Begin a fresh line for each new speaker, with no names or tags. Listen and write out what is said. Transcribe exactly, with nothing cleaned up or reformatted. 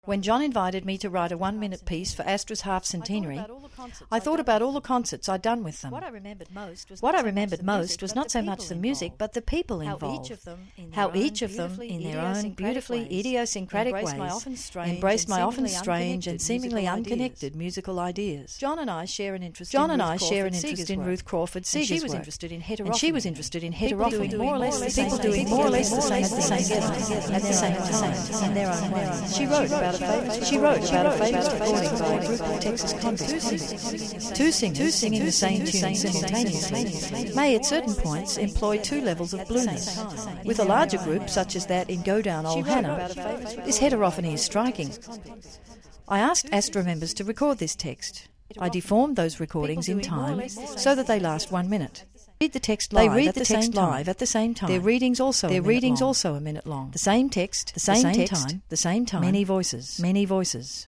When John invited me to write a one-minute piece for Astra's half-centenary, I thought about all the concerts I'd done with them.
What I remembered most was
What
not
I
so
remembered
much the
most
music,
was
but
not
the
so much
people
the music,
involved.
but the people
How
involved.
each of them, in
How
their
each
own
of them,
beautifully
in their own
idiosyncratic
beautifully
ways,
idiosyncratic
embraced my
ways,
often strange
embraced
and
my often
seemingly
strange and
unconnected
seemingly
musical
unconnected
ideas.
musical ideas.
John and I share an interest
John
in
and
Ruth
I share an
Crawford
interest
Seeger's
in
work.
Ruth Crawford
And
Seeger's
she was
work.
interested in
And she was
heterophony.
interested in
People
heterophony.
doing more or less the same
People
thing
doing more or less the
together,
same thing together, at the same time, in their own way. She wrote about a famous. She wrote about a famous recording by a group of Texas convicts. Two singers singing the same tune simultaneously may at certain points employ two levels of blueness. With a larger group, such as that in Go Down Old Hannah, this heterophony is striking. I asked Astra members to record this text. I deformed those recordings in time so that they last one minute. Read the text live. They read the text live at the same time. Their readings also. Their readings also a minute long. The same text, the same time, the same time. Many voices. Many voices.